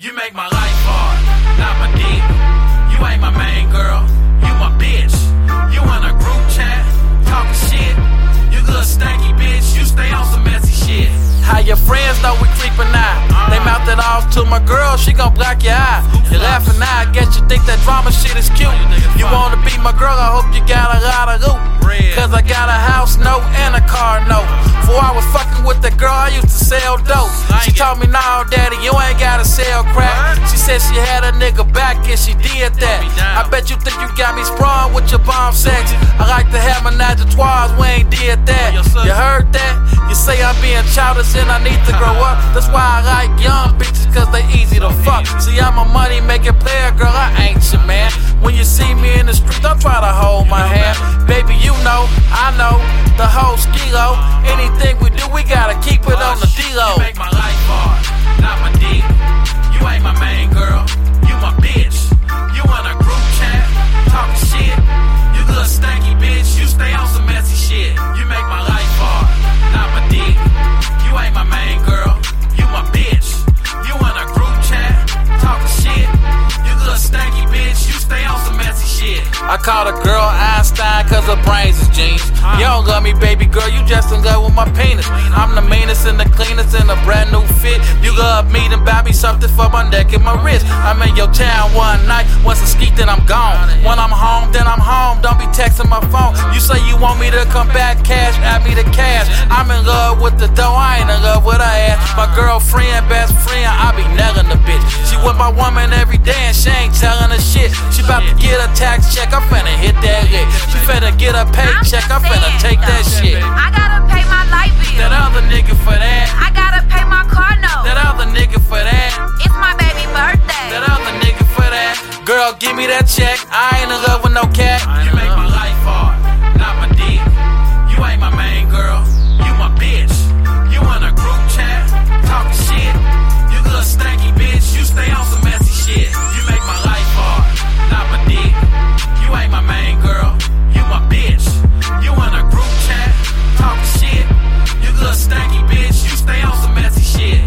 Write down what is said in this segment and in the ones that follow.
You make my life hard, not my dick. You ain't my main girl, you my bitch. You in a group chat, talking shit. You good stanky bitch, you stay on some messy shit. How your friends know we creepin' out? They mouth it off to my girl, she gon' block your eye. You laughing now, I guess you think that drama shit is cute. You wanna be my girl, I hope you got a lot of loot. Cause I got a house note and a car note. Before I was fucking with that girl, I used to sell dope. She told me, nah, daddy, you ain't gotta sell crack. She said she had a nigga back and she did that. I bet you think you got me sprung with your bomb sex. I like to have menage a trois, we ain't did that. You heard that? You say I'm being childish and I need to grow up. That's why I like young bitches, cause they easy to fuck. See, I'm a money making player, girl, I ain't your man. When you see me in the street, don't try to hold my hand. Baby, you know, I know, the whole skilo. Anything we do, we gotta keep it on the D-Lo. You make my life hard, not my dick. You ain't my main girl, you my bitch. You in a group chat, talking shit. You good stanky bitch, you stay on some messy shit. You make my life hard, not my dick. You ain't my main girl, you my bitch. You in a group chat, talking shit. You good stanky bitch, you stay on some messy shit. I call the girl Einstein cause her brains is genius. You don't love me, baby girl, you just in love with my penis. I'm the meanest and the cleanest in a brand new fit. You love me, then buy me something for my neck and my wrist. I'm in your town one night, once I skeet then I'm gone. When I'm home, then I'm home, don't be texting my phone. You say you want me to come back, cash, add me the cash. I'm in love with the dough, I ain't in love with her ass. My girlfriend, best friend, I be nailing the bitch. She with my woman every day and she ain't telling her shit. She about to get a tax check, I'm finna hit that lick. She finna get a paycheck, I'm finna take that shit. I gotta pay my light bill. That other nigga for that. I gotta pay my car note. That other nigga for that. It's my baby birthday. That other nigga for that. Girl, give me that check. I ain't in love with no cat. You make my life hard, not my dick. You ain't my main girl, you my bitch. You in a group chat, talking shit. You good stanky bitch, you stay on some messy shit. You make my life hard, not my dick. You ain't my main girl, you my bitch. You in a group chat, talking shit. You good stanky bitch, you stay on some messy shit.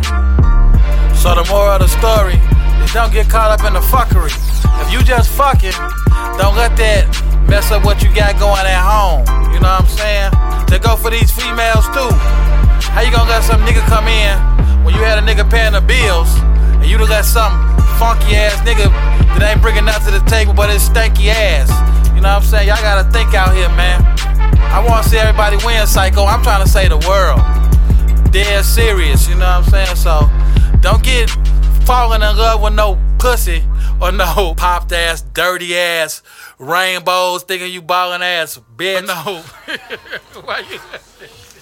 So the moral of the story is don't get caught up in the fuckery. If you just fucking, don't let that mess up what you got going at home. You know what I'm saying? They go for these females too. How you gonna let some nigga come in when you had a nigga paying the bills and you done let some funky ass nigga that ain't bringing nothing to the table but his stanky ass? You know what I'm saying? Y'all gotta think out here, man. I wanna see everybody win, psycho. I'm trying to save the world. Dead serious, you know what I'm saying? So don't get falling in love with no pussy or no popped ass, dirty ass, rainbows thinking you ballin' ass bitch. No. Why you